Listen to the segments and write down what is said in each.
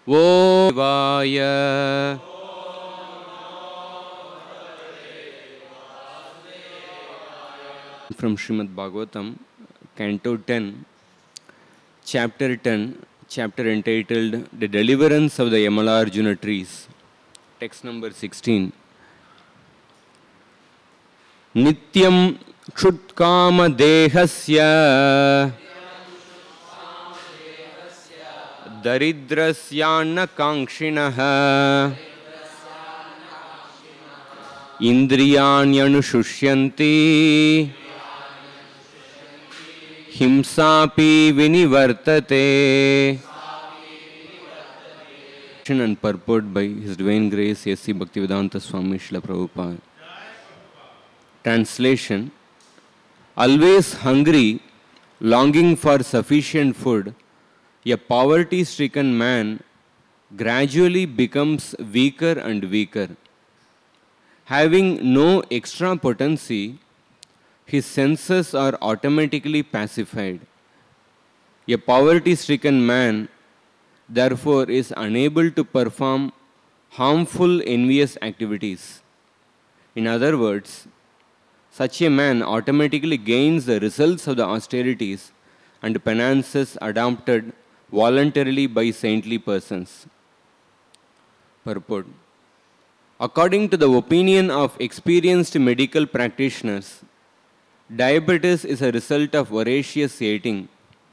Om Vaya. From Srimad Bhagavatam, Canto 10, Chapter 10, chapter entitled The Deliverance of the Yamalarjuna Trees. Text number 16. Nityam Kshutkama Dehasya Daridrasyanna Kankshinaha Indriyanyanushusyanti Himsapi Vinivartate. And purport by His Divine Grace A.C. Bhaktivedanta Swami Srila Prabhupada. Translation: always hungry, longing for sufficient food, a poverty-stricken man gradually becomes weaker and weaker. Having no extra potency, his senses are automatically pacified. A poverty-stricken man, therefore, is unable to perform harmful, envious activities. In other words, such a man automatically gains the results of the austerities and penances adopted voluntarily by saintly persons. Purport: according to the opinion of experienced medical practitioners, diabetes is a result of voracious eating,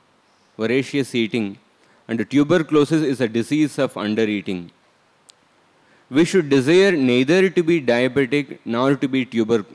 and tuberculosis is a disease of undereating. We should desire neither to be diabetic nor to be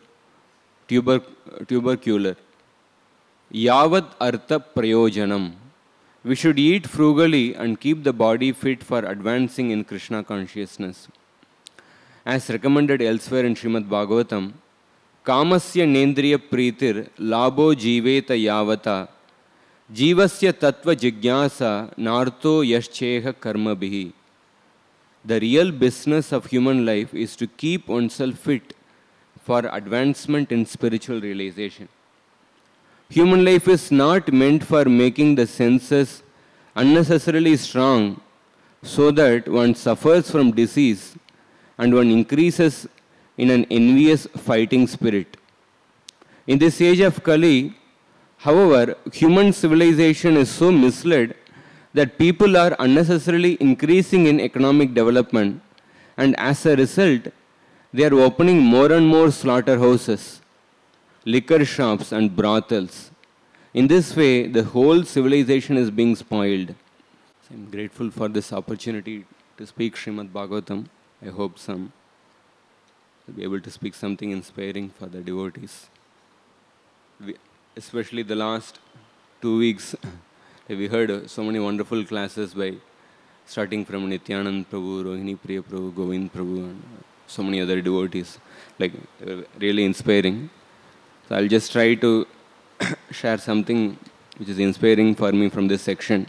tubercular. Yavat artha prayojanam. We should eat frugally and keep the body fit for advancing in Krishna consciousness. As recommended elsewhere in Srimad Bhagavatam, Kamasya nendriya pritir labo jiveta yavata jivasya tattva jigyasa narto yashcheha karma bihi. The real business of human life is to keep oneself fit for advancement in spiritual realization. Human life is not meant for making the senses unnecessarily strong so that one suffers from disease and one increases in an envious fighting spirit. In this age of Kali, however, human civilization is so misled that people are unnecessarily increasing in economic development, and as a result, they are opening more and more slaughterhouses, liquor shops and brothels. In this way, the whole civilization is being spoiled. So I'm grateful for this opportunity to speak Srimad Bhagavatam. I hope some will be able to speak something inspiring for the devotees. Especially the last 2 weeks, we heard so many wonderful classes by starting from Nityanand Prabhu, Rohini Priya Prabhu, Govind Prabhu, and so many other devotees. They were really inspiring. So I'll just try to share something which is inspiring for me from this section.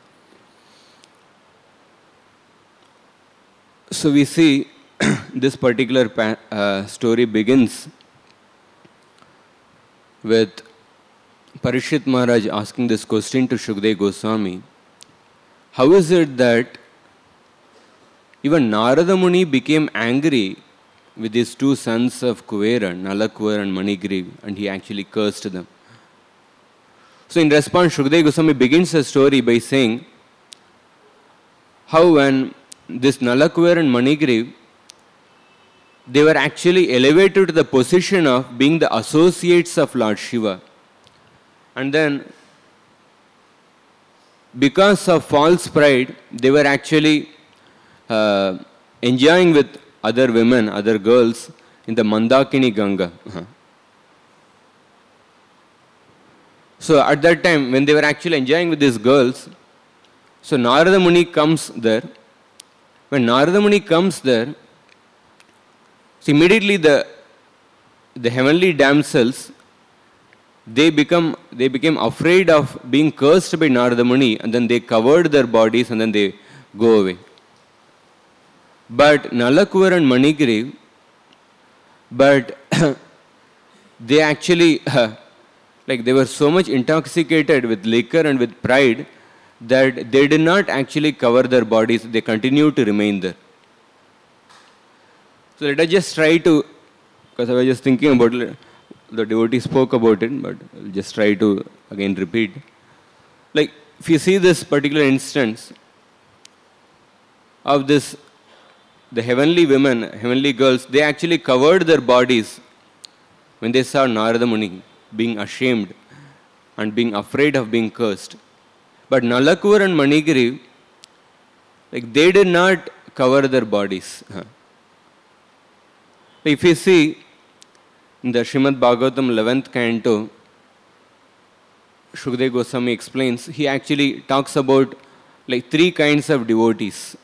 So we see this particular story begins with Parikshit Maharaj asking this question to Shukdev Goswami. How is it that even Narada Muni became angry with his two sons of Kuvera, Nalakuvar and Manigriv, and he actually cursed them? So in response, Shukdev Goswami begins the story by saying how when this Nalakuvar and Manigriv, they were actually elevated to the position of being the associates of Lord Shiva. And then, because of false pride, they were actually enjoying with other women, other girls in the Mandakini Ganga. So at that time, when they were actually enjoying with these girls, so Narada Muni comes there. When Narada Muni comes there, so immediately the heavenly damsels, they became afraid of being cursed by Narada Muni, and then they covered their bodies and then they go away. But Nalakuvar and Manigriv, they actually, they were so much intoxicated with liquor and with pride that they did not actually cover their bodies, they continue to remain there. So let us just try to, because I was just thinking about it, the devotee spoke about it, but I'll just try to again repeat. Like, if you see this particular instance of this, the heavenly women, heavenly girls, they actually covered their bodies when they saw Narada Muni being ashamed and being afraid of being cursed. But Nalakur and Manigiri, like, they did not cover their bodies. If you see in the Srimad Bhagavatam 11th canto, Shukdev Goswami explains, he actually talks about like 3 kinds of devotees.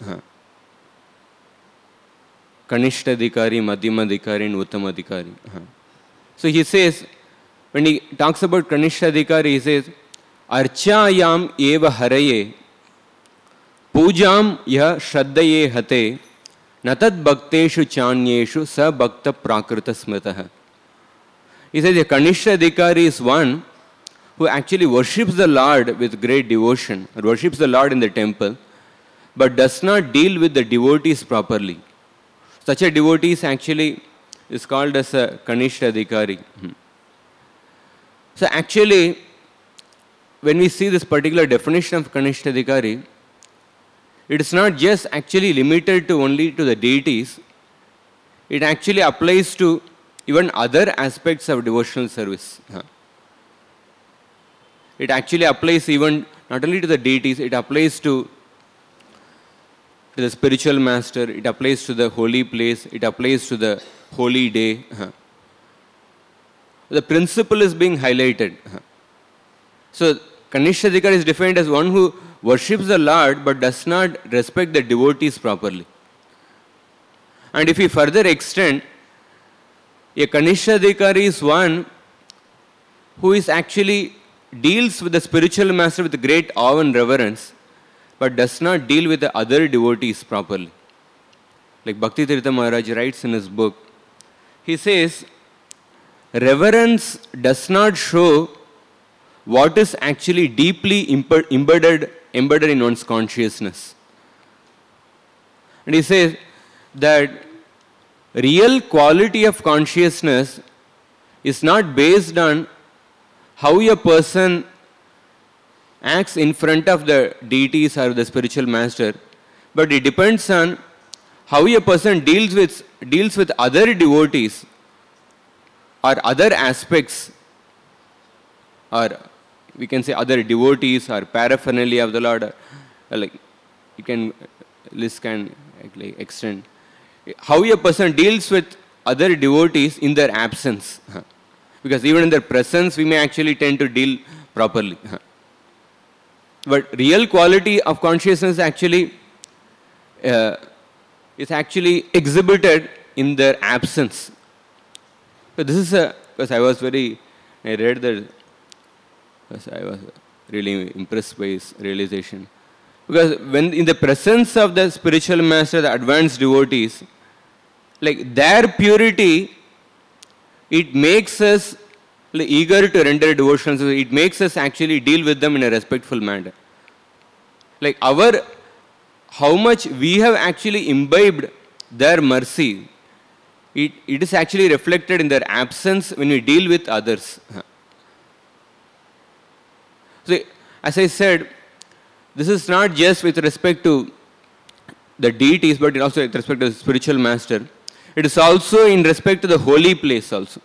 Kanishtadhikari, Madhyamadhikari and Uttamadhikari. So he says, when he talks about Kanishtadhikari, he says, Archayam eva haraye, Pujam ya shraddaye hate, Natad bhakteshu chanyeshu sa bhakta prakrita smritaha. He says, a Kanishtadhikari is one who actually worships the Lord with great devotion, or worships the Lord in the temple, but does not deal with the devotees properly. Such a devotee is called as a Kanishtadhikari. So actually, when we see this particular definition of Kanishtadhikari, it is not just actually limited to only to the deities. It actually applies to even other aspects of devotional service. It actually applies even not only to the deities, it applies to the spiritual master, it applies to the holy place, it applies to the holy day. The principle is being highlighted. So, Kanishtadhikari is defined as one who worships the Lord but does not respect the devotees properly. And if we further extend, a Kanishtadhikari is one who is actually deals with the spiritual master with great awe and reverence, but does not deal with the other devotees properly. Like Bhakti Tirtha Maharaj writes in his book, he says, reverence does not show what is actually deeply embedded in one's consciousness. And he says that real quality of consciousness is not based on how a person acts in front of the deities or the spiritual master, but it depends on how a person deals with other devotees or other aspects, or we can say other devotees or paraphernalia of the Lord. Like you can, list can like extend. How a person deals with other devotees in their absence. Because even in their presence, we may actually tend to deal properly. But real quality of consciousness actually is actually exhibited in their absence. So this is because I read that, because I was really impressed by his realization. Because when in the presence of the spiritual master, the advanced devotees, like their purity, it makes us eager to render devotion. So it makes us actually deal with them in a respectful manner. Like how much we have actually imbibed their mercy, it is actually reflected in their absence when we deal with others. So, as I said, this is not just with respect to the deities, but also with respect to the spiritual master. It is also in respect to the holy place also.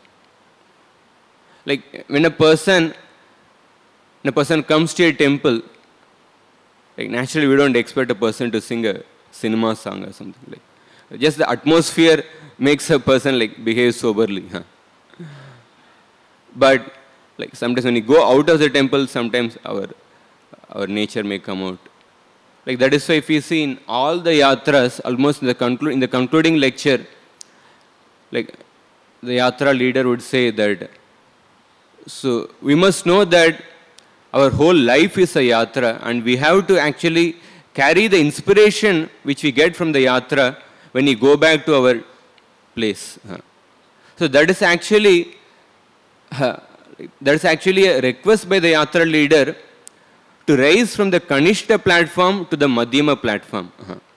Like when a person comes to a temple, like naturally we don't expect a person to sing a cinema song or something like. Just the atmosphere makes a person like behave soberly. But like sometimes when you go out of the temple, sometimes our nature may come out. Like that is why if you see in all the yatras, almost in the concluding lecture, like the yatra leader would say that, so we must know that our whole life is a yatra and we have to actually carry the inspiration which we get from the yatra when we go back to our place. So that is actually a request by the yatra leader to rise from the Kanishta platform to the Madhyama platform.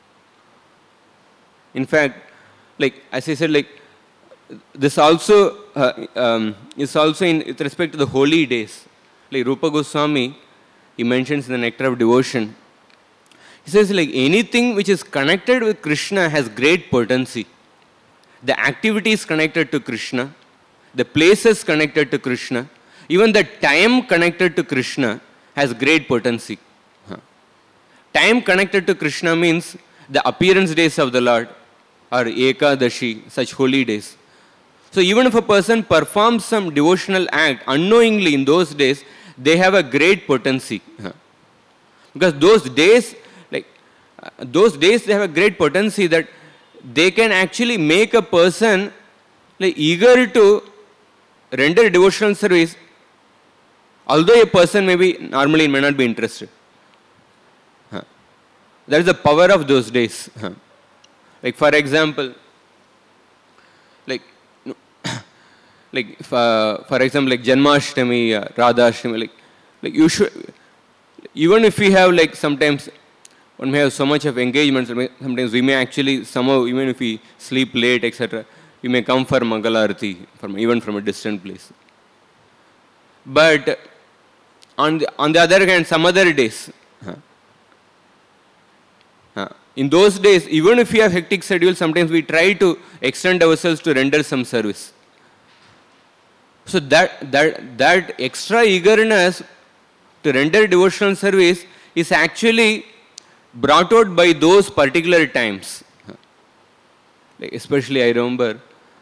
In fact, like as I said, like this also is also with respect to the holy days. Like Rupa Goswami, he mentions in the Nectar of Devotion, he says like anything which is connected with Krishna has great potency. The activities connected to Krishna, the places connected to Krishna, even the time connected to Krishna has great potency. Time connected to Krishna means the appearance days of the Lord or Ekadashi, such holy days. So even if a person performs some devotional act unknowingly in those days, they have a great potency. Because those days they have a great potency that they can actually make a person like eager to render devotional service, although a person normally may not be interested. That is the power of those days. Like for example, for example, like Janmashtami, Radhashtami, like you should, even if we have like sometimes one may have so much of engagements, sometimes we may actually somehow, even if we sleep late, etc., we may come for Mangalarati, even from a distant place. But on the other hand, some other days, in those days, even if we have hectic schedule, sometimes we try to extend ourselves to render some service. So that extra eagerness to render devotional service is actually brought out by those particular times. Like especially I remember,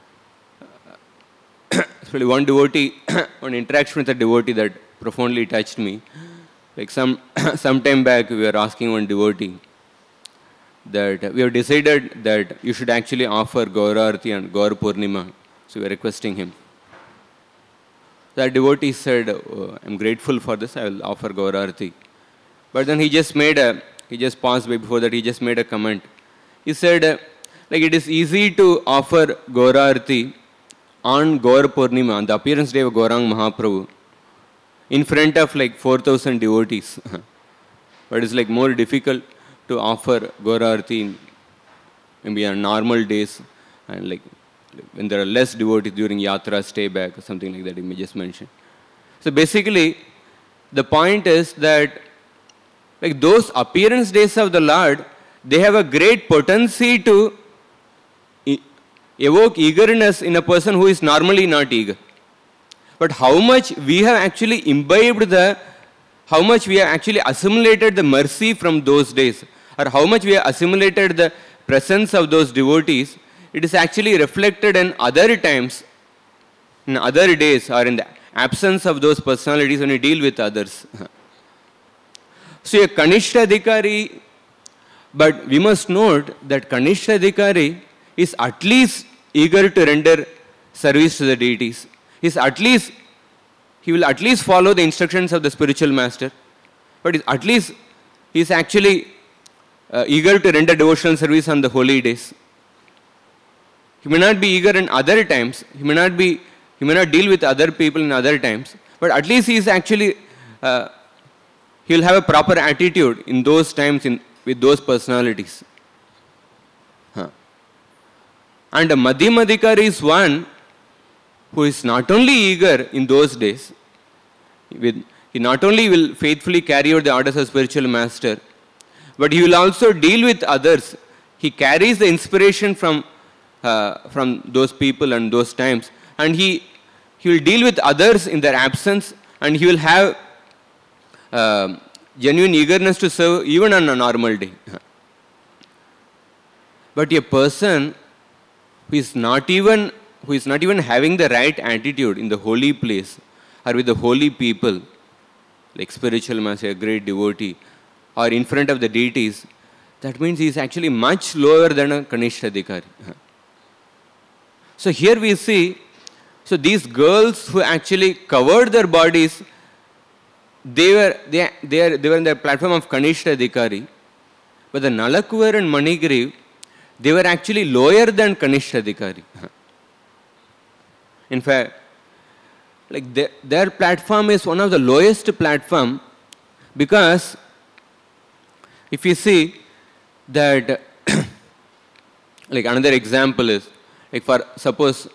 especially one devotee, one interaction with a devotee that profoundly touched me. Like some time back, we were asking one devotee that we have decided that you should actually offer Gaurarati and Gaur Purnima. So we were requesting him. That devotee said, oh, I'm grateful for this, I will offer Gaurarati. But then he just paused before that, he just made a comment. He said, like it is easy to offer Gaurarati on Gaur Purnima, on the appearance day of Gaurang Mahaprabhu, in front of like 4,000 devotees. But it's like more difficult to offer Gaurarati maybe on normal days and like when there are less devotees during yatra, stay back, or something like that, you may just mention. So basically, the point is that like those appearance days of the Lord, they have a great potency to evoke eagerness in a person who is normally not eager. But how much we have actually imbibed how much we have actually assimilated the mercy from those days, or how much we have assimilated the presence of those devotees, it is actually reflected in other times, in other days, or in the absence of those personalities when we deal with others. So a Kanishta Adhikari, but we must note that Kanishta Adhikari is at least eager to render service to the deities. He will at least follow the instructions of the spiritual master, but at least he is actually eager to render devotional service on the holy days. He may not be eager in other times, he may not deal with other people in other times, but at least he is actually, he will have a proper attitude in those times with those personalities. And a Madhyama Adhikari is one who is not only eager in those days, he not only will faithfully carry out the orders of spiritual master, but he will also deal with others. He carries the inspiration from those people and those times, and he will deal with others in their absence, and he will have genuine eagerness to serve even on a normal day. But a person who is not even having the right attitude in the holy place or with the holy people, like spiritual master, a great devotee, or in front of the deities, that means he is actually much lower than a Kanishta Adhikari. So here we see, so these girls who actually covered their bodies, they were in the platform of Kanishta Adhikari, but the Nalakuvar and Manigriv, they were actually lower than Kanishta Adhikari. In fact, like their platform is one of the lowest platform, Because if you see that, like another example is, like for suppose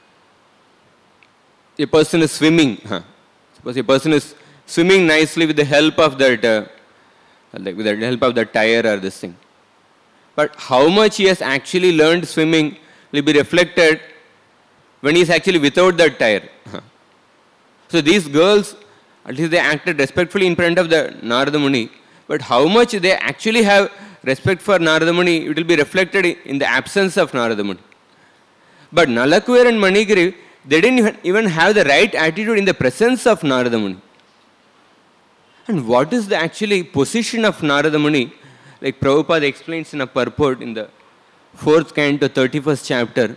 a person is swimming. Suppose a person is swimming nicely with the help of that, with the help of the tire or this thing. But how much he has actually learned swimming will be reflected when he is actually without that tire. So these girls, at least they acted respectfully in front of the Narada Muni, but how much they actually have respect for Narada Muni, it will be reflected in the absence of Narada Muni. But Nalakuvar and Manigiri, they didn't even have the right attitude in the presence of Narada Muni. And what is the actually position of Narada Muni? Like Prabhupada explains in a purport in the 4th canto, 31st chapter.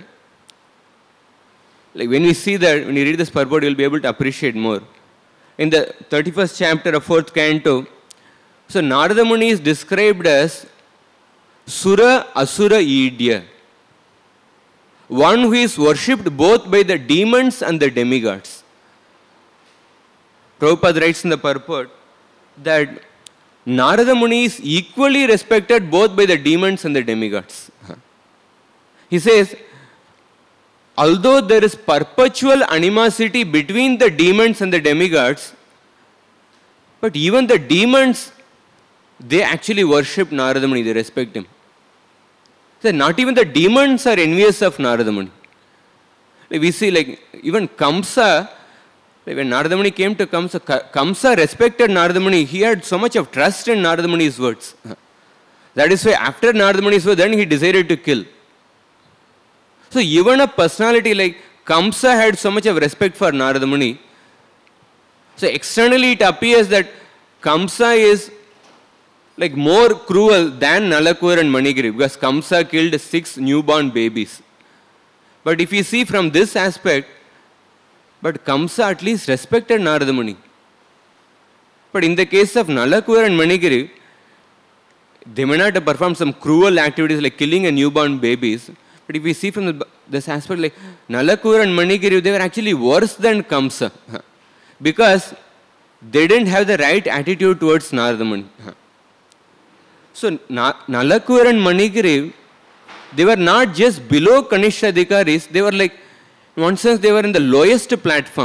Like when we see that, when you read this purport, you will be able to appreciate more. In the 31st chapter of 4th canto, so Narada Muni is described as Sura Asura Idya, one who is worshipped both by the demons and the demigods. Prabhupada writes in the purport that Narada Muni is equally respected both by the demons and the demigods. He says, although there is perpetual animosity between the demons and the demigods, but even the demons, they actually worship Narada Muni, they respect him. So not even the demons are envious of Narada Muni. Like we see, like even Kamsa, like when Narada Muni came to Kamsa, Kamsa respected Narada Muni. He had so much of trust in Narada Muni's words. That is why after Narada Muni's words, then he decided to kill. So even a personality like Kamsa had so much of respect for Narada Muni. So externally it appears that Kamsa is like more cruel than Nalakuvar and Manigiri, because Kamsa killed 6 newborn babies. But if you see from this aspect, but Kamsa at least respected Narada Muni. But in the case of Nalakuvar and Manigiri, they may not have performed some cruel activities like killing a newborn babies. But if we see from this aspect, like Nalakuvar and Manigiri, they were actually worse than Kamsa. Because they didn't have the right attitude towards Narada Muni. So Nalakuvar and Manigiri, they were not just below Kanishta Adhikaris, they were like, in one sense, they were in the lowest platform.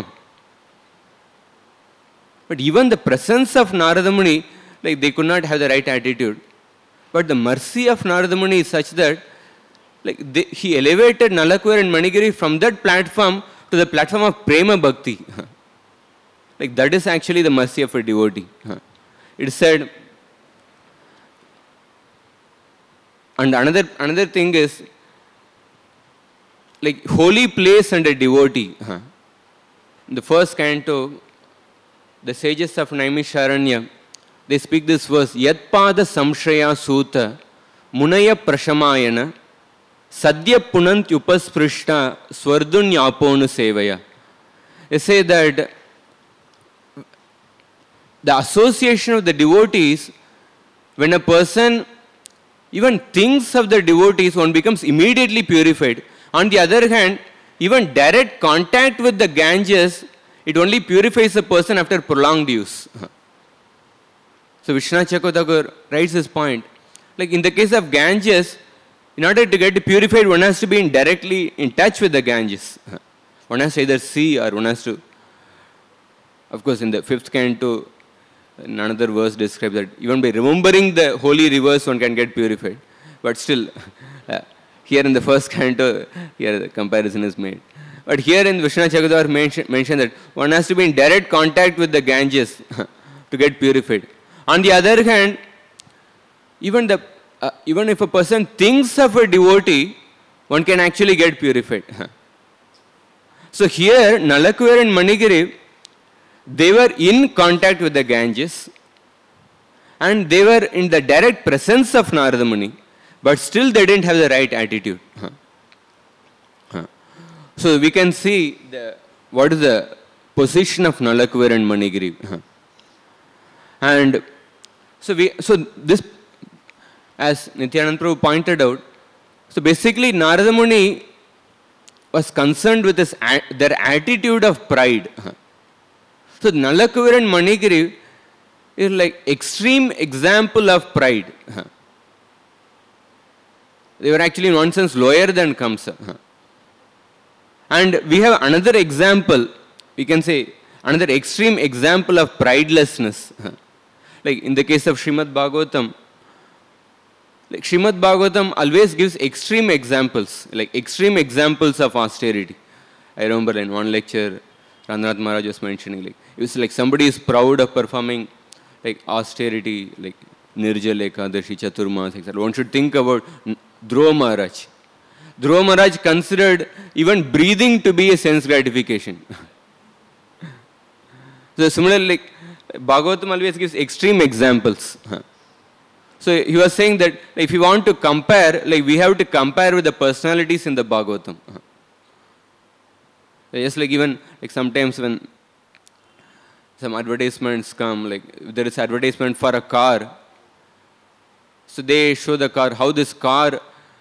But even the presence of Narada Muni, like they could not have the right attitude. But the mercy of Narada Muni is such that like he elevated Nalakuvar and Manigiri from that platform to the platform of Prema Bhakti. Like that is actually the mercy of a devotee. It said, and another thing is, like holy place and a devotee. In the 1st canto, the sages of Naimisharanya, they speak this verse, Yatpada Samshraya Suta Munaya Prashamayana Sadhya Punant Upasprishta Swardunyaponu Sevaya. They say that the association of the devotees, when a person even thinks of the devotees, one becomes immediately purified. On the other hand, even direct contact with the Ganges, it only purifies a person after prolonged use. So Vishwanath Chakravarti writes this point. Like in the case of Ganges, in order to get purified, one has to be directly in touch with the Ganges. One has to either see or one has to, of course in the 5th canto, another verse describes that even by remembering the holy rivers one can get purified. But still, here in the 1st canto, here the comparison is made. But here in Vishwanath Chakravarti mentioned that one has to be in direct contact with the Ganges to get purified. On the other hand, even if a person thinks of a devotee, one can actually get purified. So here, Nalakuvar and Manigiri, they were in contact with the Ganges and they were in the direct presence of Narada Muni, but still they didn't have the right attitude. So we can see what is the position of Nalakuvar and Manigiri. And so this, as Nityananda Prabhu pointed out, so basically Narada Muni was concerned with their attitude of pride. So Nalakuvar and Manigiri, is like extreme example of pride. They were actually in one sense lower than Kamsa. And we have another example, we can say another extreme example of pridelessness. Like in the case of Srimad Bhagavatam, like Srimad Bhagavatam always gives extreme examples, like extreme examples of austerity. I remember in one lecture, Randranath Maharaj was mentioning, like it was like somebody is proud of performing like austerity, like Nirjala Ekadashi, Chaturmas, etc. One should think about Dhruva Maharaj. Dhruva Maharaj considered even breathing to be a sense gratification. So similarly, like Bhagavatam always gives extreme examples. So he was saying that if you want to compare, like we have to compare with the personalities in the Bhagavatam. Just like even like sometimes when some advertisements come, like if there is advertisement for a car, so they show the car, how this car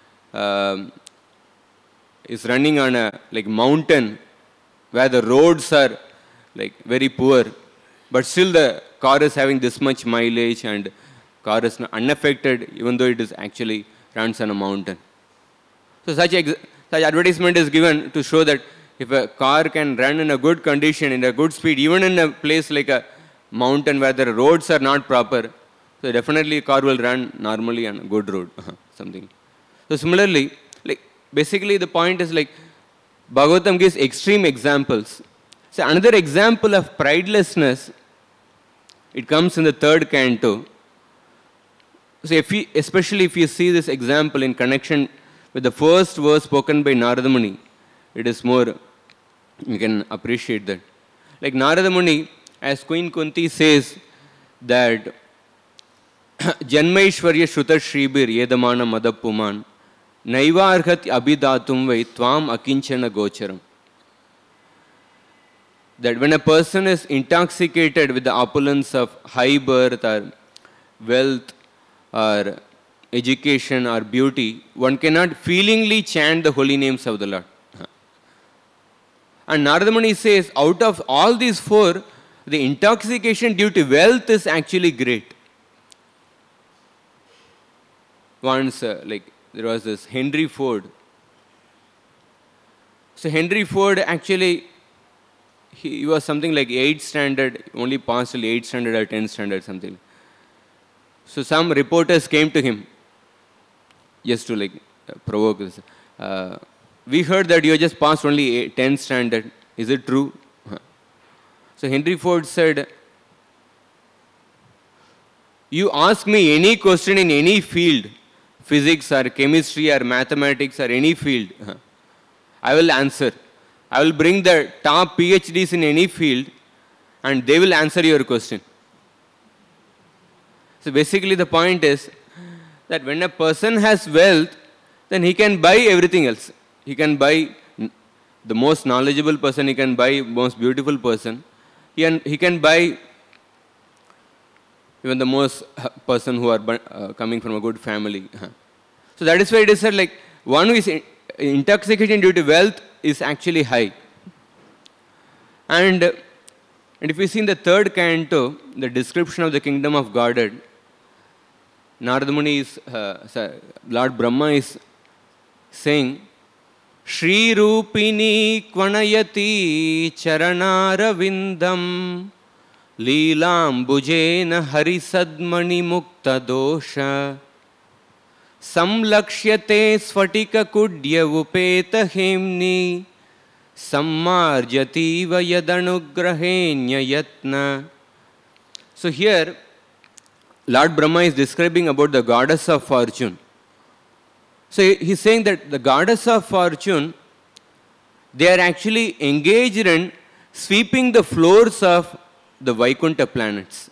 is running on a like mountain where the roads are like very poor, but still the car is having this much mileage and car is unaffected even though it is actually runs on a mountain. So such advertisement is given to show that if a car can run in a good condition, in a good speed, even in a place like a mountain where the roads are not proper, so definitely a car will run normally on a good road, something. So similarly, like basically the point is like Bhagavatam gives extreme examples. So another example of pridelessness, it comes in the third canto. So especially if you see this example in connection with the first verse spoken by Narada Muni, it is more, you can appreciate that. Like Narada Muni, as Queen Kunti says that Janmaishwarya Shruta Shribir Yedamana Madapuman Naiva Arhat Abhidatum Vai Tvam Akinchana Gocharam. That when a person is intoxicated with the opulence of high birth or wealth or education or beauty, one cannot feelingly chant the holy names of the Lord. And Narada Muni says, out of all these four, the intoxication due to wealth is actually great. Once, like, there was this Henry Ford. So Henry Ford actually, he was something like 8th standard, only passed till 8th standard or 10th standard, something. So some reporters came to him, just to like provoke this. We heard that you just passed only 10th standard. Is it true? So Henry Ford said, you ask me any question in any field, physics or chemistry or mathematics or any field, I will answer. I will bring the top PhDs in any field and they will answer your question. So basically the point is that when a person has wealth, then he can buy everything else. He can buy the most knowledgeable person, he can buy most beautiful person, he can buy even the most person who are coming from a good family. So that is why it is said like one who is intoxicated due to wealth is actually high. And if we see in the third canto, the description of the kingdom of Godhead, Narada Muni is, Lord Brahma is saying, Shri Rupini Kvanayati Charanara Vindam Leelam Bujena Harisadmani Mukta Dosha Samlakshyate Sfatika Kudya Upeta Hemni Sammarjativa Yadanugrahenya Yatna. So here, Lord Brahma is describing about the goddess of fortune. So he's saying that the goddess of fortune, they are actually engaged in sweeping the floors of the Vaikuntha planets.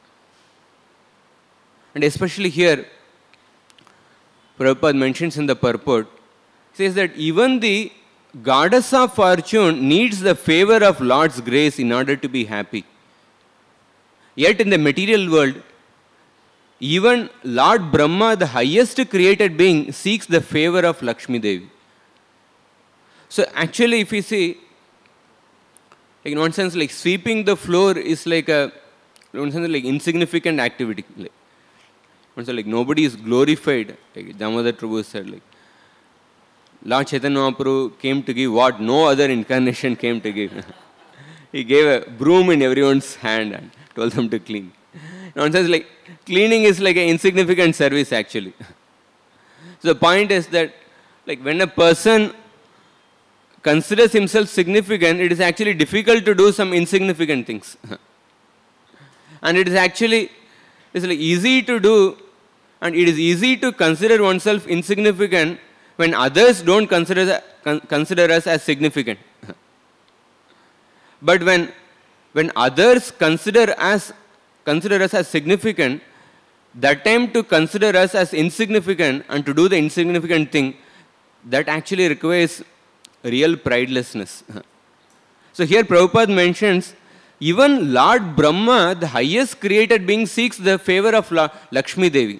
And especially here, Prabhupada mentions in the purport, says that even the goddess of fortune needs the favor of Lord's grace in order to be happy. Yet in the material world, even Lord Brahma, the highest created being, seeks the favor of Lakshmi Devi. So actually, if you see, like in one sense, like sweeping the floor is like a like insignificant activity. Like nobody is glorified. Like Damodar Prabhu said, like Lord Chaitanya Mahaprabhu came to give what no other incarnation came to give. He gave a broom in everyone's hand and told them to clean. Nonsense, like cleaning is like an insignificant service actually. So the point is that like when a person considers himself significant, it is actually difficult to do some insignificant things. And it is actually, it's like easy to do, and it is easy to consider oneself insignificant when others don't consider us as significant. But when others consider us as significant, that time to consider us as insignificant and to do the insignificant thing, that actually requires real pridelessness. So here Prabhupada mentions, even Lord Brahma, the highest created being, seeks the favor of Lakshmi Devi.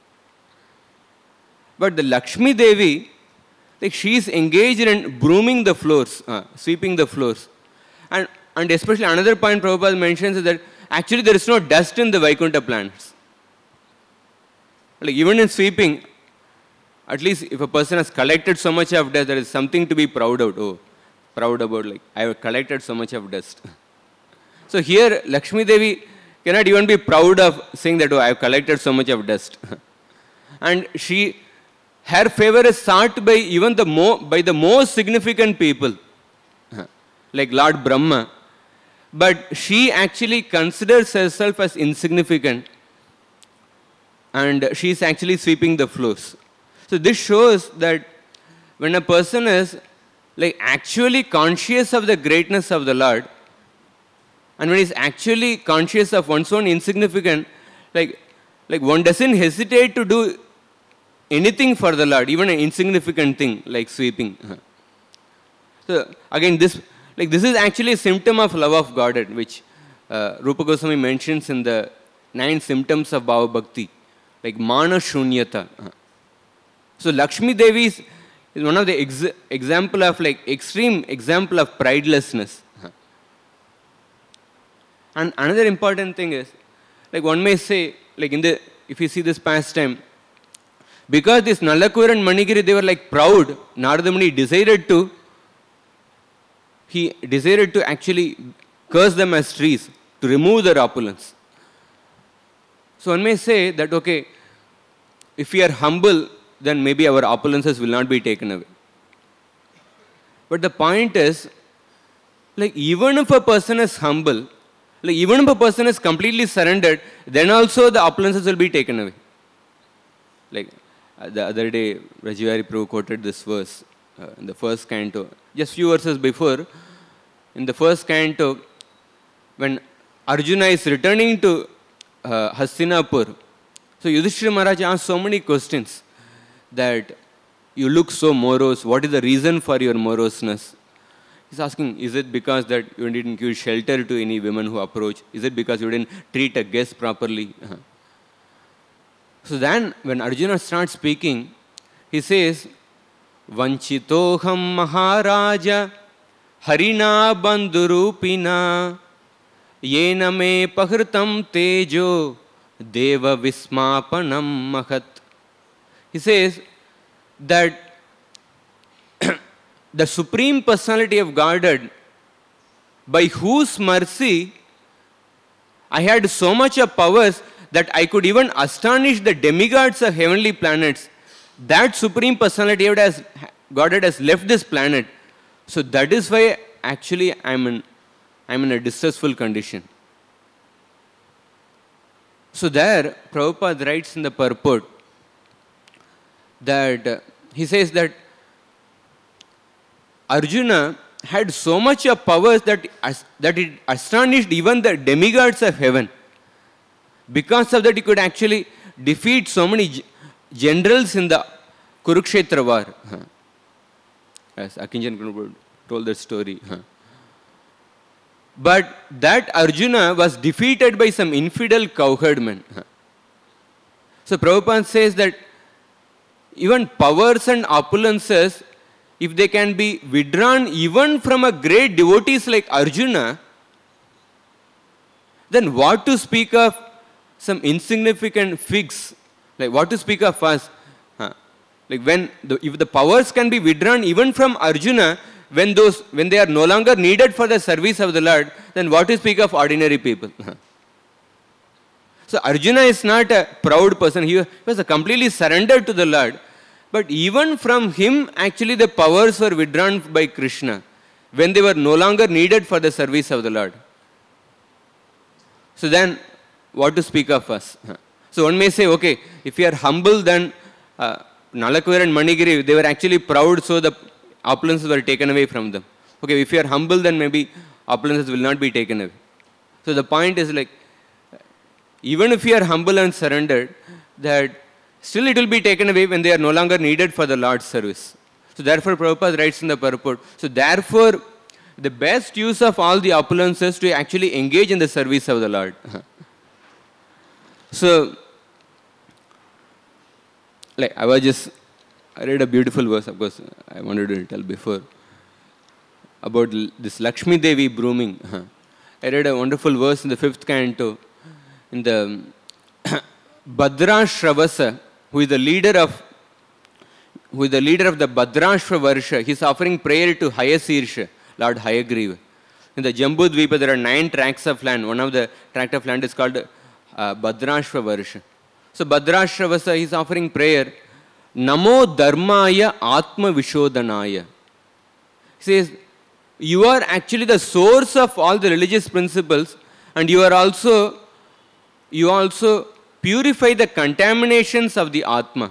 But the Lakshmi Devi, like she is engaged in brooming the floors, sweeping the floors. And especially another point Prabhupada mentions is that actually there is no dust in the Vaikuntha planets. Like even in sweeping, at least if a person has collected so much of dust, there is something to be proud of. Oh, proud about, like I have collected so much of dust. So here Lakshmi Devi cannot even be proud of saying that, oh, I have collected so much of dust. And her favor is sought by even by the most significant people, like Lord Brahma. But she actually considers herself as insignificant, and she is actually sweeping the floors. So this shows that when a person is like actually conscious of the greatness of the Lord, and when he is actually conscious of one's own insignificance, like one doesn't hesitate to do anything for the Lord, even an insignificant thing like sweeping. So again, this is actually a symptom of love of Godhead, which Rupa Goswami mentions in the 9 symptoms of Bhava Bhakti, like Mana Shunyata. So Lakshmi Devi is one of the example of like extreme example of pridelessness. And another important thing is, like one may say, like if you see this pastime, because this Nalakur and Manigiri, they were like proud, Narada Muni decided to actually curse them as trees, to remove their opulence. So one may say that, okay, if we are humble, then maybe our opulences will not be taken away. But the point is, like even if a person is humble, like even if a person is completely surrendered, then also the opulences will be taken away. Like the other day, Rajivari Prabhu quoted this verse in the first canto, just few verses before. In the first canto, when Arjuna is returning to Hastinapur, so Yudhishthira Maharaj asked so many questions that you look so morose. What is the reason for your moroseness? He's asking, is it because that you didn't give shelter to any women who approach? Is it because you didn't treat a guest properly? So then, when Arjuna starts speaking, he says, Vanchitoham Maharaja Harina Bandhurupina Yena me Pahritam Tejo Deva Vismapanam Mahat. He says that the Supreme Personality of Godhead, by whose mercy I had so much of powers that I could even astonish the demigods of heavenly planets, that Supreme Personality of Godhead has left this planet. So that is why actually I'm in a distressful condition. So there, Prabhupada writes in the purport that he says that Arjuna had so much of powers that it astonished even the demigods of heaven. Because of that, he could actually defeat so many generals in the Kurukshetra war. As Akinjan Prabhu told that story. But that Arjuna was defeated by some infidel cowherdmen. So Prabhupada says that even powers and opulences, if they can be withdrawn even from a great devotees like Arjuna, then what to speak of some insignificant figs? Like what to speak of us? Like if the powers can be withdrawn even from Arjuna, when they are no longer needed for the service of the Lord, then what to speak of ordinary people? So Arjuna is not a proud person. He was completely surrendered to the Lord. But even from him, actually the powers were withdrawn by Krishna when they were no longer needed for the service of the Lord. So then, what to speak of us? So one may say, okay, if you are humble, then Nalakuvir and Manigiri, they were actually proud, so the opulences were taken away from them. Okay, if you are humble, then maybe opulences will not be taken away. So the point is like, even if you are humble and surrendered, that still it will be taken away when they are no longer needed for the Lord's service. So therefore, Prabhupada writes in the purport, so therefore, the best use of all the opulences to actually engage in the service of the Lord. So, like I read a beautiful verse, of course, I wanted to tell before, about this Lakshmi Devi brooming. I read a wonderful verse in the 5th canto, in the Bhadrashravasa, who is the leader of the Bhadrashva Varsha. He is offering prayer to Hayasirsha, Lord Hayagriva. In the Jambudvipa, there are 9 tracts of land. One of the tract of land is called Bhadrashva Varsha. So Bhadrashravasa, he is offering prayer. Namo Dharmaya Atma Vishodhanaya. He says, you are actually the source of all the religious principles, and you also purify the contaminations of the Atma.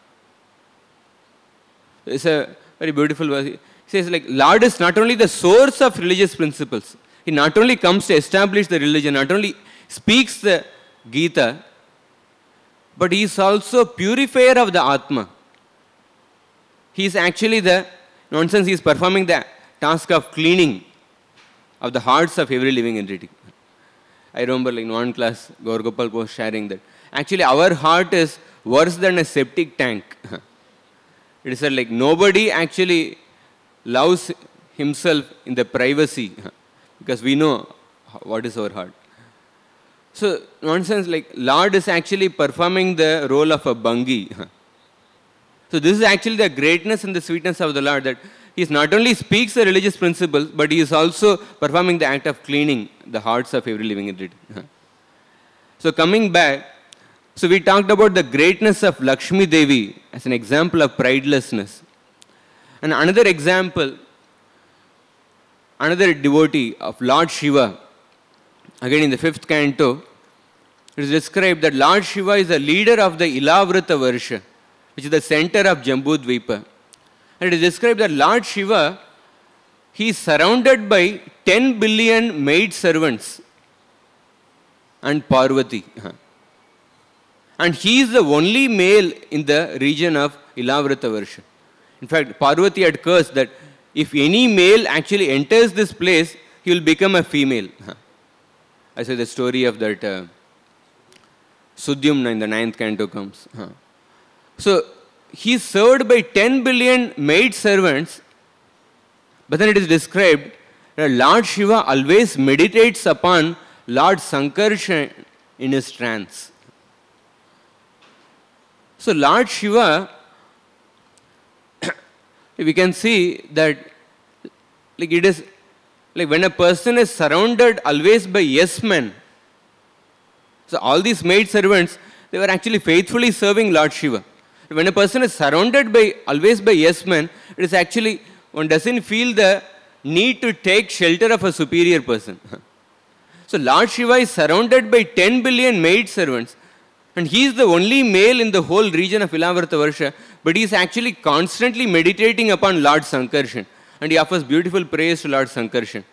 It's a very beautiful verse. He says, like, Lord is not only the source of religious principles. He not only comes to establish the religion, not only speaks the Gita, but he is also purifier of the Atma. He is actually he is performing the task of cleaning of the hearts of every living entity. I remember in one class, Gaur Gopal was sharing that. Actually, our heart is worse than a septic tank. It is like nobody actually loves himself in the privacy because we know what is our heart. So, in one sense, like Lord is actually performing the role of a Bangi. So, this is actually the greatness and the sweetness of the Lord, that He not only speaks the religious principles, but He is also performing the act of cleaning the hearts of every living entity. So, coming back, so we talked about the greatness of Lakshmi Devi as an example of pridelessness. And another example, another devotee of Lord Shiva, again in the 5th canto, it is described that Lord Shiva is the leader of the Ilavrita Varsha, which is the center of Jambudvipa. And it is described that Lord Shiva, he is surrounded by 10 billion maid servants and Parvati. And he is the only male in the region of Ilavrita Varsha. In fact, Parvati had cursed that if any male actually enters this place, he will become a female. I say the story of that Sudyumna in the 9th canto comes. So, he is served by 10 billion maid servants, but then it is described that Lord Shiva always meditates upon Lord Sankarshan in his trance. So, Lord Shiva, we can see that like it is like when a person is surrounded always by yes men. So, all these maid servants, they were actually faithfully serving Lord Shiva. When a person is surrounded always by yes men, it is actually, one doesn't feel the need to take shelter of a superior person. So, Lord Shiva is surrounded by 10 billion maid servants, and he is the only male in the whole region of Ilavrita Varsha, but he is actually constantly meditating upon Lord Sankarshan, and he offers beautiful praise to Lord Sankarshan.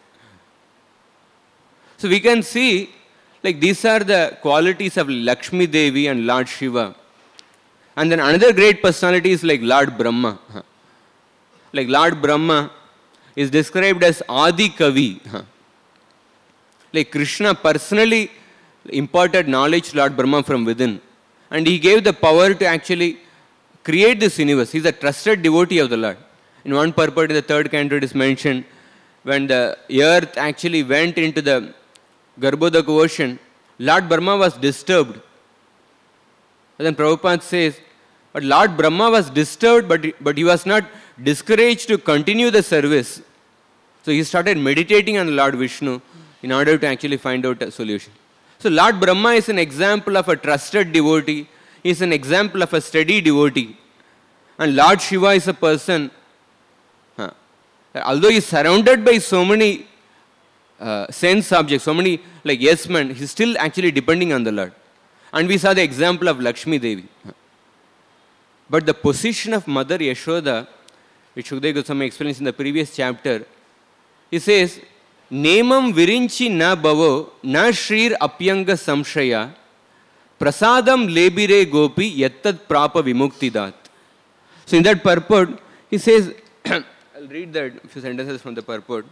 So, we can see, like these are the qualities of Lakshmi Devi and Lord Shiva. And then another great personality is like Lord Brahma. Like Lord Brahma is described as Adi Kavi. Like Krishna personally imparted knowledge to Lord Brahma from within. And he gave the power to actually create this universe. He is a trusted devotee of the Lord. In one purport in the 3rd canto it is mentioned, when the earth actually went into the Garbhodak ocean, Lord Brahma was disturbed. And then Prabhupada says, but Lord Brahma was disturbed, but he was not discouraged to continue the service. So he started meditating on Lord Vishnu in order to actually find out a solution. So Lord Brahma is an example of a trusted devotee. He is an example of a steady devotee. And Lord Shiva is a person, although he is surrounded by so many sense objects, so many like yes men, he is still actually depending on the Lord. And we saw the example of Lakshmi Devi. But the position of Mother Yashoda, which Shukdev Goswami explains in the previous chapter, he says, Nemam virinchi na bhavo na shrir apyanga samshaya prasadam lebire gopi yattad prapa vimuktidat. So in that purport, he says, I'll read that few sentences from the purport.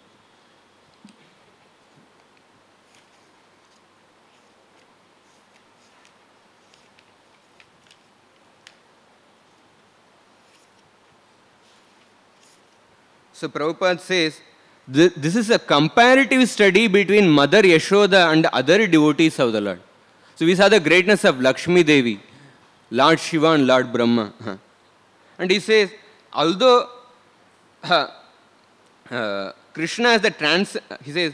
So Prabhupada says, this is a comparative study between Mother Yashoda and other devotees of the Lord. So we saw the greatness of Lakshmi Devi, Lord Shiva and Lord Brahma. And he says, although Krishna is he says,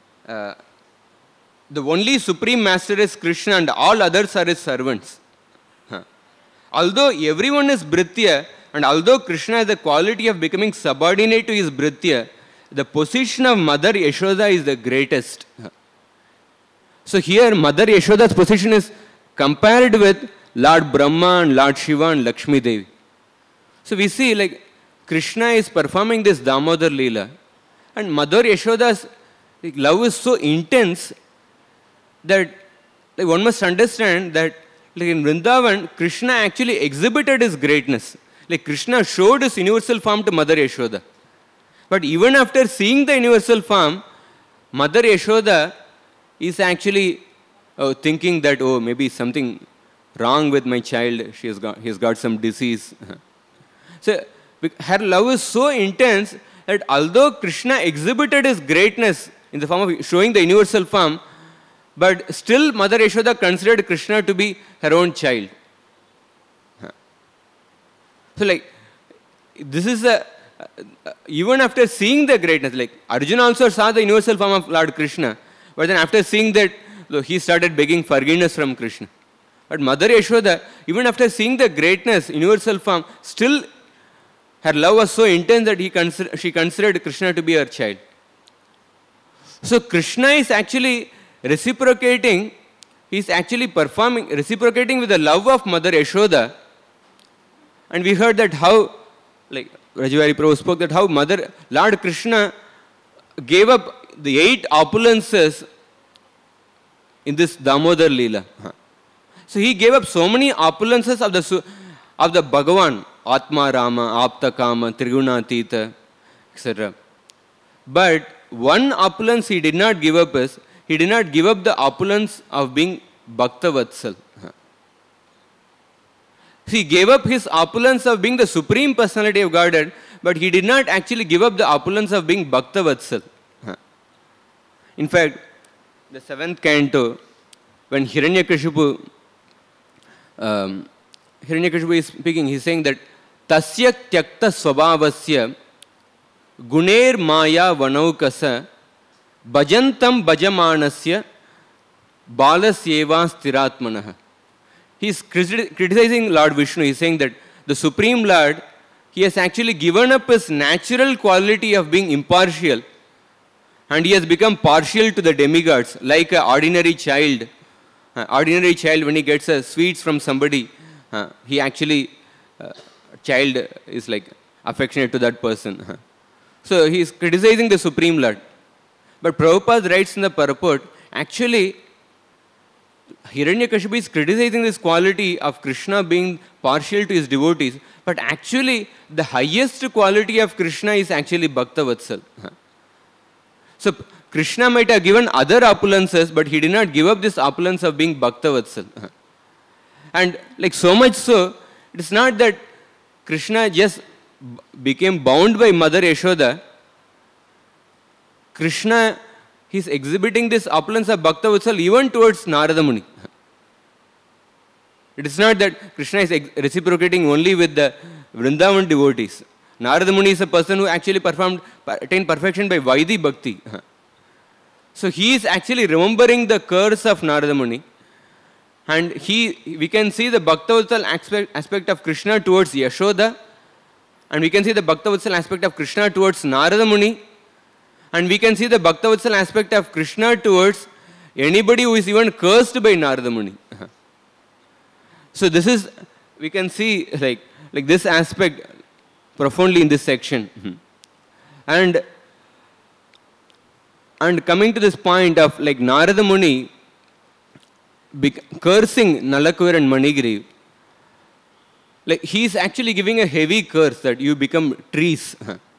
the only Supreme Master is Krishna and all others are his servants. Although everyone is Bhritya, and although Krishna has the quality of becoming subordinate to his Bhritya, the position of Mother Yashoda is the greatest. So here Mother Yashoda's position is compared with Lord Brahma and Lord Shiva and Lakshmi Devi. So we see like Krishna is performing this Damodar Leela, and Mother Yashoda's love is so intense that like, one must understand that like in Vrindavan, Krishna actually exhibited his greatness. Like Krishna showed his universal form to Mother Yashoda. But even after seeing the universal form, Mother Yashoda is actually thinking that, oh, maybe something wrong with my child. He has got some disease. So her love is so intense that although Krishna exhibited his greatness in the form of showing the universal form, but still Mother Yashoda considered Krishna to be her own child. So like, this is even after seeing the greatness, like Arjuna also saw the universal form of Lord Krishna, but then after seeing that, he started begging forgiveness from Krishna. But Mother Yashoda, even after seeing the greatness, universal form, still her love was so intense that she considered Krishna to be her child. So Krishna is actually reciprocating, he is actually reciprocating with the love of Mother Yashoda. And we heard that how, like Rajavari Prabhu spoke, that how Lord Krishna gave up the 8 opulences in this Damodar Leela. So he gave up so many opulences of the Bhagavan, Atma Rama, Apta Kama, Triguna etc. But one opulence he did not give up is, he did not give up the opulence of being Bhakta Vatsal. He gave up his opulence of being the Supreme Personality of Godhead, but he did not actually give up the opulence of being Bhakta Vatsal. In fact, the 7th canto, when Hiranyakashipu is speaking, he is saying that Tasya Tyakta Swabhavasya Guner Maya Vanaukasa Bhajantam Bhajamanasya Balasyeva Stiratmanaha. He is criticizing Lord Vishnu. He is saying that the Supreme Lord, he has actually given up his natural quality of being impartial, and he has become partial to the demigods, like an ordinary child. When he gets sweets from somebody, he actually, child is like affectionate to that person. So he is criticizing the Supreme Lord. But Prabhupada writes in the purport, actually, Hiranyakashipu is criticizing this quality of Krishna being partial to his devotees, but actually the highest quality of Krishna is actually Bhakta Vatsal. So Krishna might have given other opulences, but he did not give up this opulence of being Bhakta Vatsal. And like so much so, it is not that Krishna just became bound by Mother Yashoda. Krishna, he's exhibiting this opulence of Bhakta Vatsal even towards Narada Muni. It is not that Krishna is reciprocating only with the Vrindavan devotees. Narada Muni is a person who actually attained perfection by Vaidhi Bhakti. So he is actually remembering the curse of Narada Muni. And we can see the Bhaktavatsal aspect of Krishna towards Yashoda. And we can see the Bhaktavatsal aspect of Krishna towards Narada Muni. And we can see the Bhaktavatsal aspect of Krishna towards anybody who is even cursed by Narada Muni. So this is, we can see like this aspect profoundly in this section. And coming to this point of like Narada Muni cursing Nalakuvar and Manigiri, like he is actually giving a heavy curse that you become trees.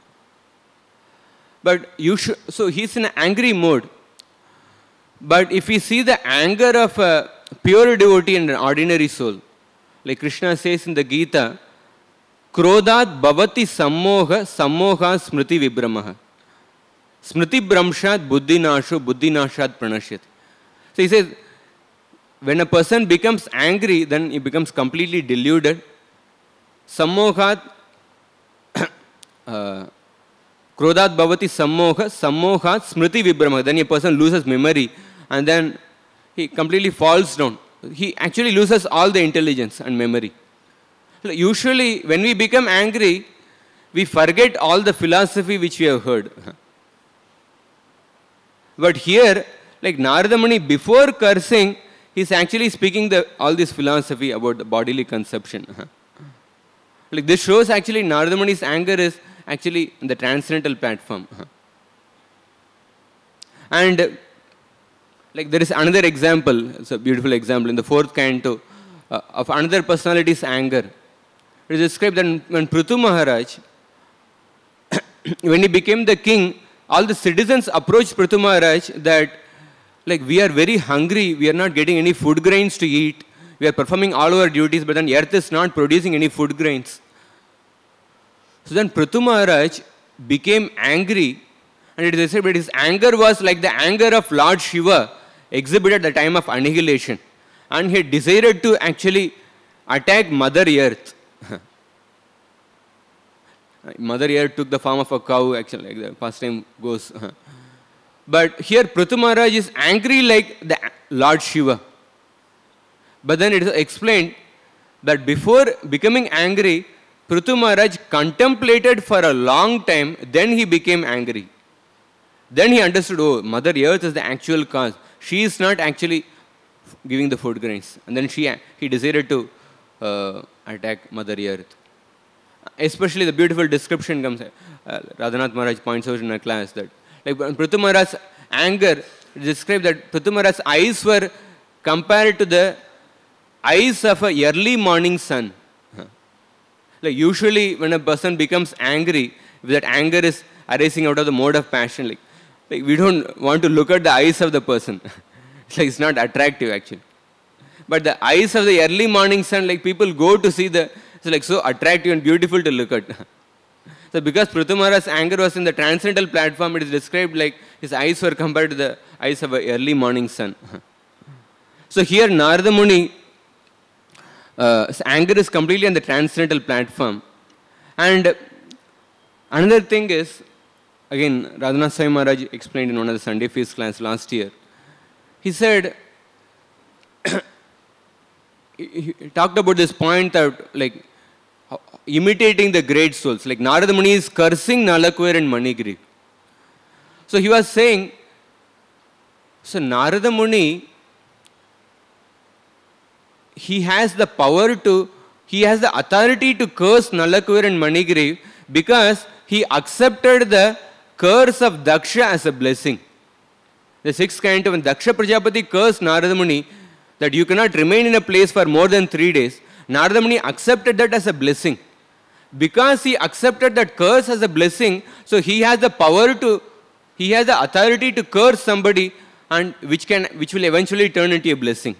But so he's in an angry mode. But if we see the anger of a pure devotee and an ordinary soul, like Krishna says in the Gita, Krodhat bhavati sammoha sammoha smriti vibramaha. Smriti bramshat buddhinasho buddhinashat pranashyati. So he says, when a person becomes angry, then he becomes completely deluded. Sammohat, Krodhat bhavati sammoha sammohat smriti vibramaha. Then a person loses memory and then he completely falls down. He actually loses all the intelligence and memory. Usually, when we become angry, we forget all the philosophy which we have heard. But here, like Narada Muni, before cursing, he is actually speaking all this philosophy about the bodily conception. Like this shows actually Narada Muni's anger is actually in the transcendental platform. And like there is another example, it's a beautiful example in the 4th canto of another personality's anger. It is described that when Prithu Maharaj, when he became the king, all the citizens approached Prithu Maharaj that like we are very hungry, we are not getting any food grains to eat, we are performing all our duties, but then earth is not producing any food grains. So then Prithu Maharaj became angry, and it is said that his anger was like the anger of Lord Shiva exhibited at the time of annihilation, and he decided to actually attack Mother Earth. Mother Earth took the form of a cow, actually, like the past time goes. But here Prithu Maharaj is angry like the Lord Shiva. But then it is explained that before becoming angry, Prithu Maharaj contemplated for a long time, then he became angry. Then he understood, oh, Mother Earth is the actual cause. She is not actually giving the food grains. And then he decided to attack Mother Earth. Especially the beautiful description comes, Radhanath Maharaj points out in a class that like Prithu Maharaj's anger described that Prithu Maharaj's eyes were compared to the eyes of a early morning sun. Like usually when a person becomes angry, if that anger is arising out of the mode of passion, like we don't want to look at the eyes of the person. It's not attractive actually. But the eyes of the early morning sun, like people go to see it's like so attractive and beautiful to look at. So because Prithu Maharaj's anger was in the transcendental platform, it is described like his eyes were compared to the eyes of an early morning sun. So here Narada Muni, his anger is completely on the transcendental platform. And another thing is, again, Radhanath Swami Maharaj explained in one of the Sunday Feast class last year. He said, he talked about this point that like imitating the great souls. Like Narada Muni is cursing Nalakuvar and Manigiri. So he was saying, so Narada Muni, he has the authority to curse Nalakuvar and Manigiri because he accepted the curse of Daksha as a blessing. The 6th canto, when Daksha Prajapati cursed Narada Muni that you cannot remain in a place for more than 3 days, Narada Muni accepted that as a blessing. Because he accepted that curse as a blessing, so he has the authority to curse somebody, and which will eventually turn into a blessing.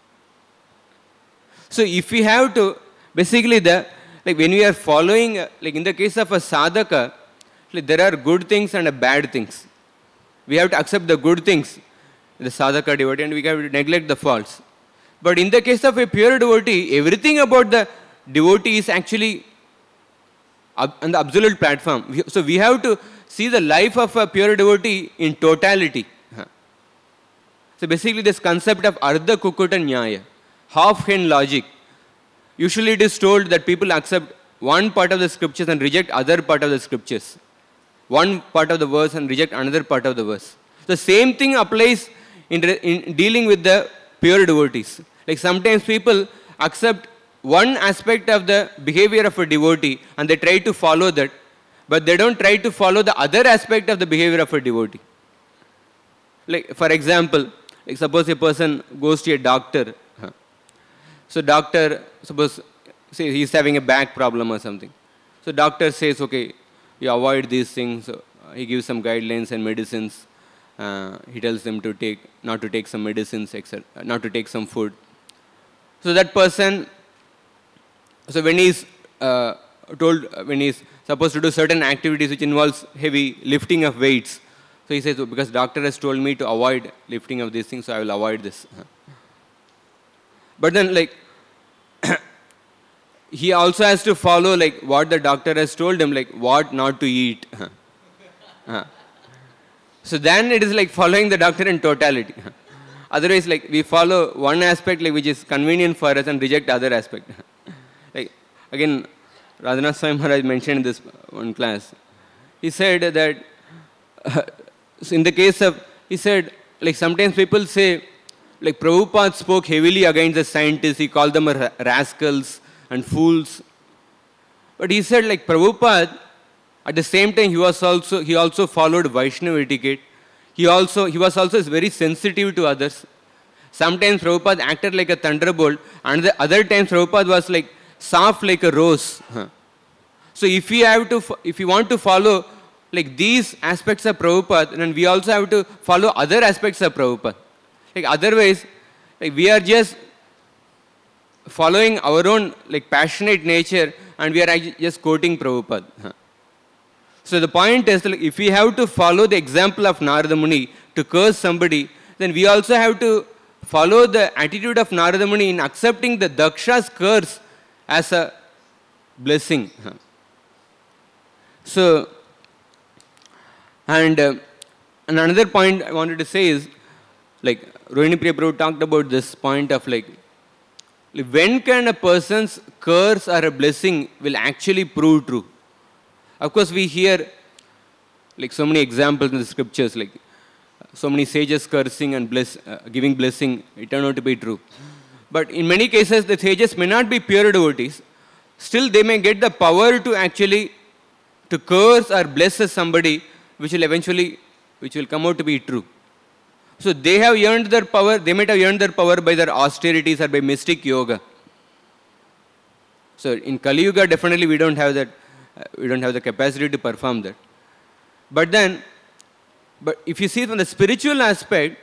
So if we have to, basically like when we are following, like in the case of a sadhaka, like there are good things and bad things. We have to accept the good things, the sadhaka devotee, and we have to neglect the faults. But in the case of a pure devotee, everything about the devotee is actually on the absolute platform. So we have to see the life of a pure devotee in totality. So basically this concept of Ardha Kukuta Nyaya, half-hen logic. Usually it is told that people accept one part of the scriptures and reject other part of the scriptures. One part of the verse and reject another part of the verse. The same thing applies in dealing with the pure devotees. Like sometimes people accept one aspect of the behavior of a devotee and they try to follow that, but they don't try to follow the other aspect of the behavior of a devotee. Like for example, like suppose a person goes to a doctor. So doctor, suppose say he's having a back problem or something. So doctor says, okay, you avoid these things. So he gives some guidelines and medicines. He tells them to not to take some medicines, etc., not to take some food. So that person, so when he's when he's supposed to do certain activities which involves heavy lifting of weights, so he says, oh, because doctor has told me to avoid lifting of these things, so I will avoid this. But then like, he also has to follow like what the doctor has told him, like what not to eat. So then it is like following the doctor in totality. Otherwise, like we follow one aspect like which is convenient for us and reject other aspect. Like again, Radhanath Swami Maharaj mentioned in this one class. He said that so in the case of, he said like sometimes people say like Prabhupada spoke heavily against the scientists. He called them rascals and fools. But he said like Prabhupada, at the same time he also followed Vaishnava etiquette. He was also very sensitive to others. Sometimes Prabhupada acted like a thunderbolt, and the other times Prabhupada was like soft like a rose. So if we want to follow like these aspects of Prabhupada, then we also have to follow other aspects of Prabhupada. Like otherwise, like we are just following our own like passionate nature and we are just quoting Prabhupada. So the point is, like, if we have to follow the example of Narada Muni to curse somebody, then we also have to follow the attitude of Narada Muni in accepting the Daksha's curse as a blessing. So, and another point I wanted to say is, like Rohini Priya Prabhu talked about this point of like when can a person's curse or a blessing will actually prove true? Of course, we hear like so many examples in the scriptures, like so many sages cursing and giving blessing, it turned out to be true. But in many cases, the sages may not be pure devotees. Still, they may get the power to actually to curse or bless somebody, which will come out to be true. So they have earned their power. They might have earned their power by their austerities or by mystic yoga. So in Kali Yuga, definitely we don't have that. We don't have the capacity to perform that. But if you see from the spiritual aspect,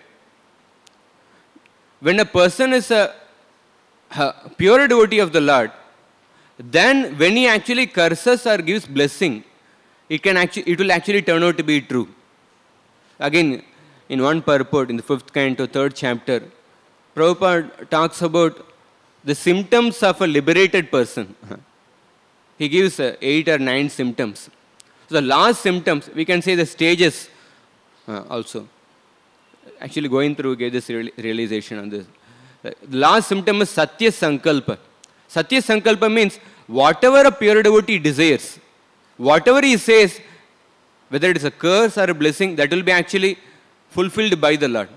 when a person is a pure devotee of the Lord, then when he actually curses or gives blessing, it will actually turn out to be true. Again, in one purport, in the 5th canto, 3rd chapter, Prabhupada talks about the symptoms of a liberated person. He gives 8 or 9 symptoms. So the last symptoms, we can say the stages also. Actually going through gave this realization on this. The last symptom is Satya Sankalpa. Satya Sankalpa means whatever a pure devotee desires, whatever he says, whether it is a curse or a blessing, that will be actually fulfilled by the Lord.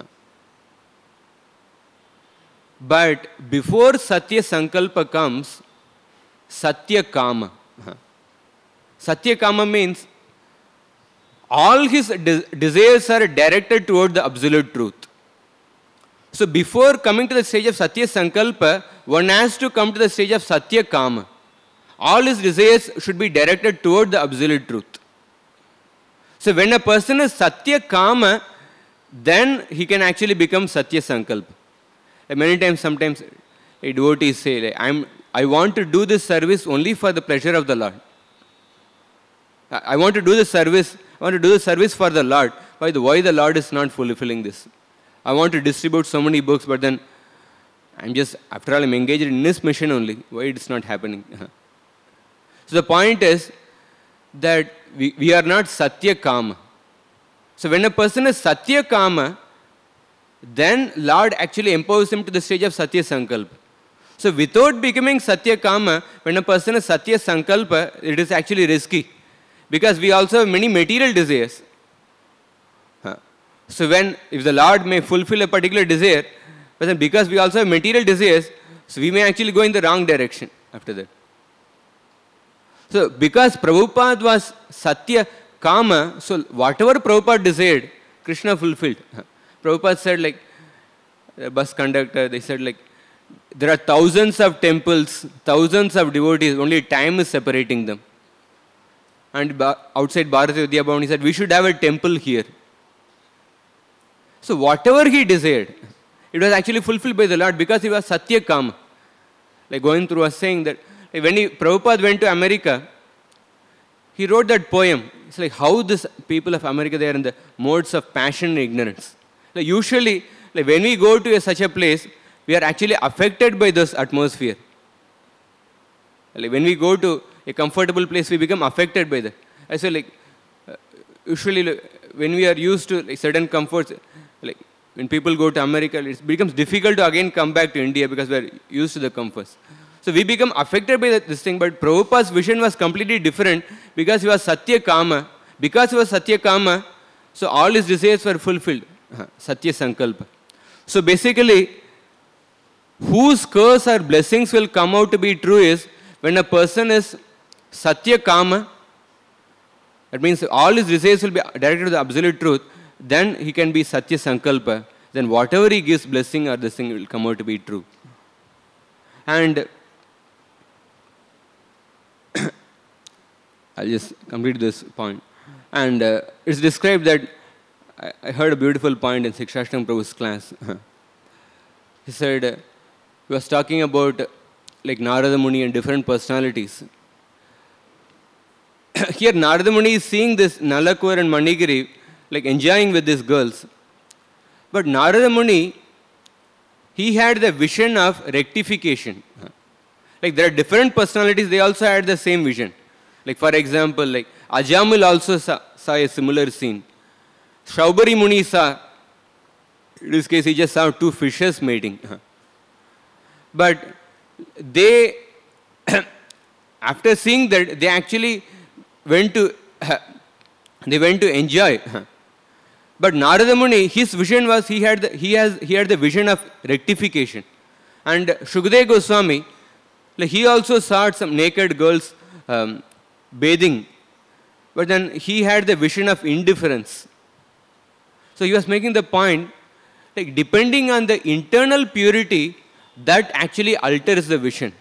But before Satya Sankalpa comes, Satya Kama. Satya Kama means all his desires are directed toward the absolute truth. So before coming to the stage of Satya Sankalpa, one has to come to the stage of Satya Kama. All his desires should be directed toward the absolute truth. So when a person is Satya Kama, then he can actually become Satya Sankalpa. Many times, sometimes devotees say, like, I want to do this service only for the pleasure of the Lord. I want to do this service for the Lord, why the Lord is not fulfilling this? I want to distribute so many books, but then after all, I'm engaged in this mission only. Why it's not happening? So the point is that we are not Satya Kama. So when a person is Satya Kama, then Lord actually empowers him to the stage of Satya Sankalpa. So without becoming Satya Kama, when a person is Satya Sankalpa, it is actually risky. Because we also have many material desires. So if the Lord may fulfill a particular desire, but then because we also have material desires, so we may actually go in the wrong direction after that. So because Prabhupada was Satya Kama, so whatever Prabhupada desired, Krishna fulfilled. Prabhupada said, like, the bus conductor, they said, like, there are thousands of temples, thousands of devotees, only time is separating them. And outside Bharati Vidya Bhavan, he said, we should have a temple here. So whatever he desired, it was actually fulfilled by the Lord because he was Satya Kama. Like Govind was saying that when Prabhupada went to America, he wrote that poem. It's like how this people of America, they are in the modes of passion and ignorance. Like usually, like when we go to such a place, we are actually affected by this atmosphere. Like when we go to a comfortable place, we become affected by that. I say like, usually when we are used to like certain comforts, like when people go to America, it becomes difficult to again come back to India because we are used to the comforts. So we become affected by this thing, but Prabhupada's vision was completely different because he was Satya Kama. Because he was Satya Kama, so all his desires were fulfilled. Satya Sankalpa. So basically, whose curse or blessings will come out to be true is when a person is Satya Kama, that means all his desires will be directed to the absolute truth, then he can be Satya Sankalpa. Then whatever he gives blessing or this thing will come out to be true. And I'll just complete this point. And it's described that I heard a beautiful point in Sikshashtram Prabhu's class. He said, he was talking about like Narada Muni and different personalities. Here Narada Muni is seeing this Nalakur and Manigiri like enjoying with these girls. But Narada Muni, he had the vision of rectification. Like there are different personalities, they also had the same vision. Like for example, like Ajamul also saw a similar scene. Shaubari Muni saw, in this case he just saw two fishes mating. But they, after seeing that, they actually went to enjoy. But Narada Muni, his vision was he had the vision of rectification. And Shukadeva Goswami, like he also saw some naked girls bathing, but then he had the vision of indifference. So he was making the point, like depending on the internal purity, that actually alters the vision.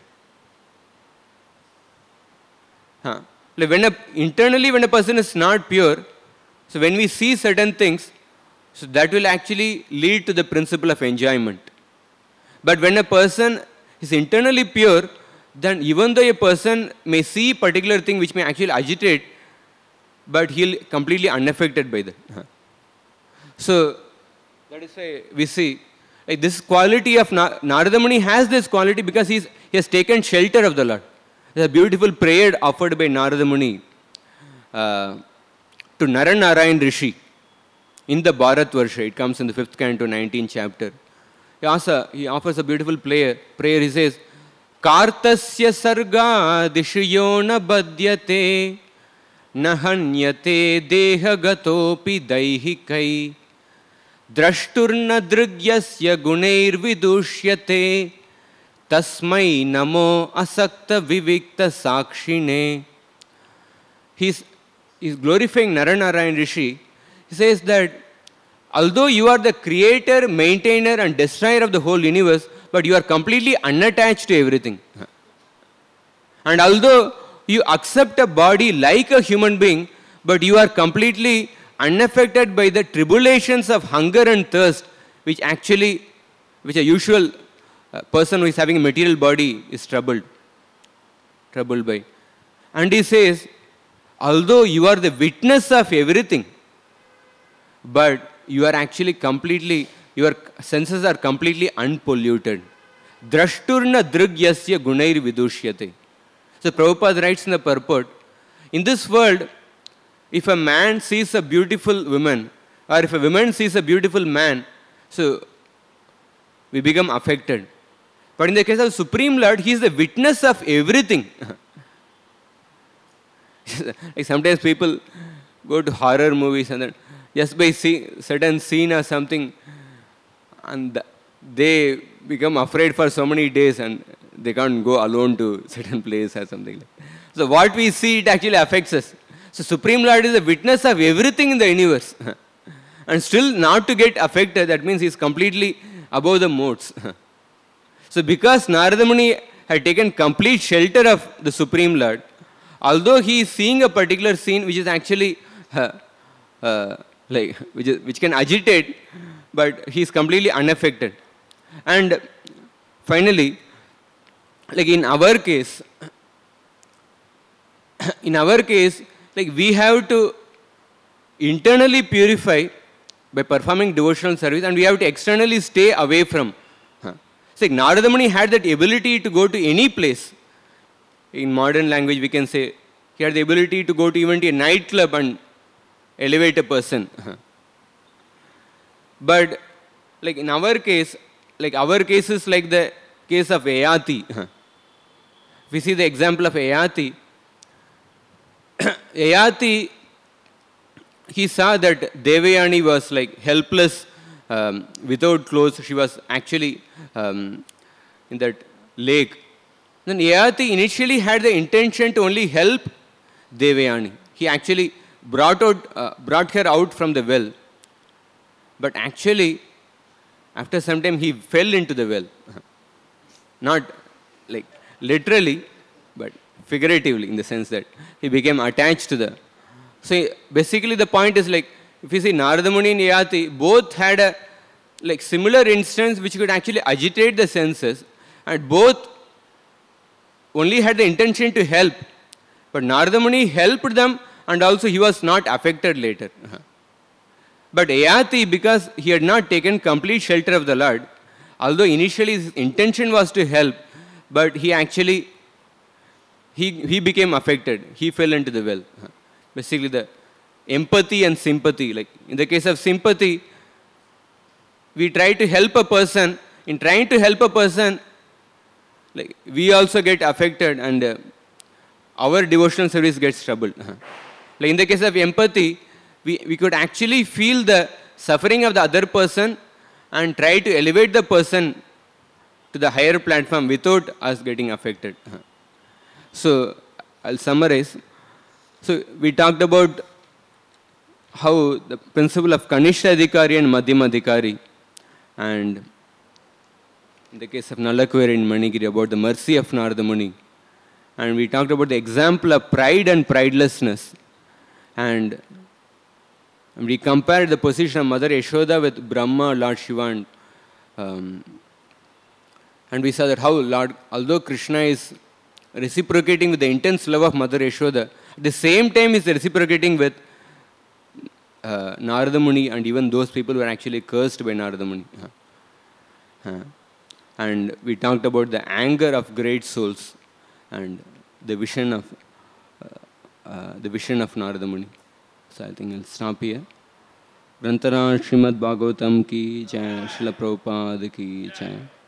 Like internally when a person is not pure, so when we see certain things, so that will actually lead to the principle of enjoyment. But when a person is internally pure, then even though a person may see particular thing which may actually agitate, but he'll completely unaffected by that. So that is why we see like this quality of Narada Muni has this quality because he has taken shelter of the Lord. There's a beautiful prayer offered by Narada Muni to Naranarayan Rishi in the Bharatvarsha. It comes in the 5th canto, 19th chapter. He offers a beautiful prayer. He says, Kartasya sarga dishiyo na badhyate na hanyate deha gatopi daihikai drashturna drygyasya gunair vidushyate tasmai namo asakta vivikta sakshine. He's glorifying Naranarayan Rishi. He says that although you are the creator, maintainer and destroyer of the whole universe, but you are completely unattached to everything. And although you accept a body like a human being, but you are completely unaffected by the tribulations of hunger and thirst, which a usual person who is having a material body is troubled by. And he says, although you are the witness of everything, but you are actually completely, your senses are completely unpolluted. Drashturna dhrugyasya gunair vidushyate. So Prabhupada writes in the purport, in this world, if a man sees a beautiful woman, or if a woman sees a beautiful man, so we become affected. But in the case of Supreme Lord, He is the witness of everything. Like sometimes people go to horror movies and then just by seeing certain scene or something, and they become afraid for so many days and they can't go alone to certain place or something like that. So what we see, it actually affects us. So Supreme Lord is the witness of everything in the universe. And still not to get affected, that means He is completely above the modes. So because Narada Muni had taken complete shelter of the Supreme Lord, although he is seeing a particular scene which is actually which can agitate, but he is completely unaffected. And finally, like in our case, like we have to internally purify by performing devotional service, and we have to externally stay away from. So like Narada Muni had that ability to go to any place. In modern language, we can say he had the ability to go to even to a nightclub and elevate a person. But like in our case, like our case is like the case of Yayati. If we see the example of Yayati, Yayati, he saw that Devayani was like helpless, without clothes. She was actually in that lake. Then Yayati initially had the intention to only help Devayani. He actually brought her out from the well. But actually, after some time, he fell into the well. Not like literally, but figuratively, in the sense that he became attached to the. So basically, the point is like, if you see Narada Muni and Yayati, both had a like similar instance which could actually agitate the senses, and both only had the intention to help. But Narada Muni helped them, and also he was not affected later. But Yayati, because he had not taken complete shelter of the Lord, although initially his intention was to help, but he actually, he became affected. He fell into the well. Basically the empathy and sympathy. Like in the case of sympathy, we try to help a person. In trying to help a person, like we also get affected, and our devotional service gets troubled. Like in the case of empathy, we could actually feel the suffering of the other person and try to elevate the person to the higher platform without us getting affected. So I'll summarize. So we talked about how the principle of Kanishta Adhikari and Madhyama Adhikari, and in the case of Nalakuveri in Manigiri, about the mercy of Narada Muni. And we talked about the example of pride and pridelessness. And we compared the position of Mother Yashoda with Brahma, Lord Shiva. And we saw that how Lord, although Krishna is reciprocating with the intense love of Mother Yashoda, at the same time is reciprocating with Narada Muni and even those people who are actually cursed by Narada Muni. And we talked about the anger of great souls and the vision of Narada Muni. So I think I'll stop here. Grantara Srimad Bhagavatam ki jai, Srila Prabhupada ki jai.